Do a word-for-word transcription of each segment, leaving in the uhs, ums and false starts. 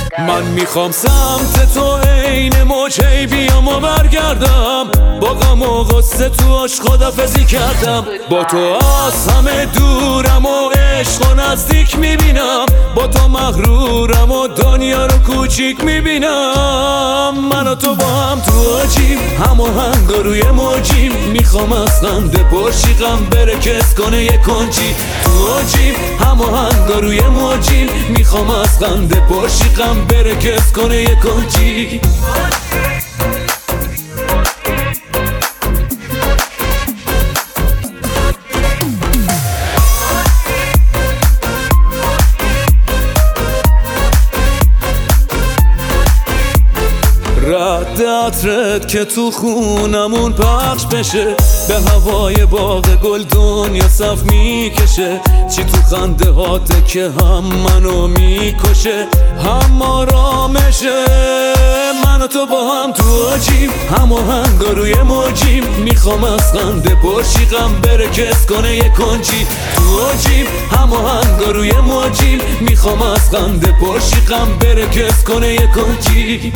من میخوام سمت تو عین موجی بیام و برگردم، با غم و غصه تو عشق خدافزی کردم. با تو از همه دورم و عشق و نزدیک میبینم، با تو مغرورم و دنیا رو کوچیک میبینم. من و تو با هم تو عجیم، هماهنگ روی موجیم. میخوام از خنده پرشیقم بره کس کنه یه کنجی. تو عجیم هماهنگ روی موجیم، میخوام از خنده پرشیقم بره کس کنه یه کنجی. رد عطرت که تو خونمون پخش بشه، به هوای باغ گل دنیا صف میکشه. چی تو خنده هاته که هم منو میکشه هم آرامشه. من و تو با هم تو عجیم، هماهنگ روی موجیم. میخوام از خنده پرشیقم بره کس کنه یه کنجی. تو عجیم هماهنگ روی موجیم، میخوام از خنده پرشیقم بره کس کنه یه کنجی.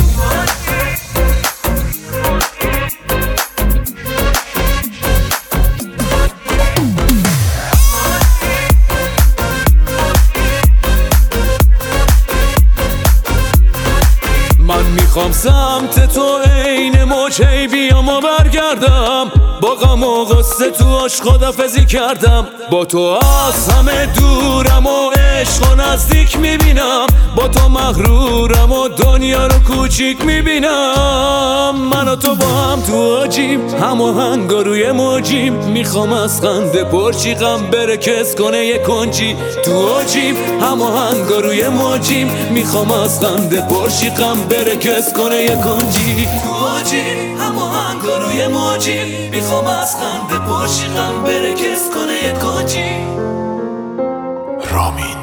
میخوام سمت تو عین موجی بیام و برگردم، با غم و غصه تو عشق خدافزی کردم. با تو از همه دورم و عشق و نزدیک میبینم، با تو مغرورم و دنیا رو کوچیک میبینم. من و تو با هم تو عجیم، هماهنگ روی موجیم. میخوام از خنده پرشیقم بره کس کنه یه کنجی. تو عجیم هماهنگ روی موجیم، میخوام از خنده پرشیقم بره کس کنه یه کنجی. تو عجیم هماهنگ روی موجیم، میخوام از خنده پرشیقم بره کس کنه یه کنجی. رامین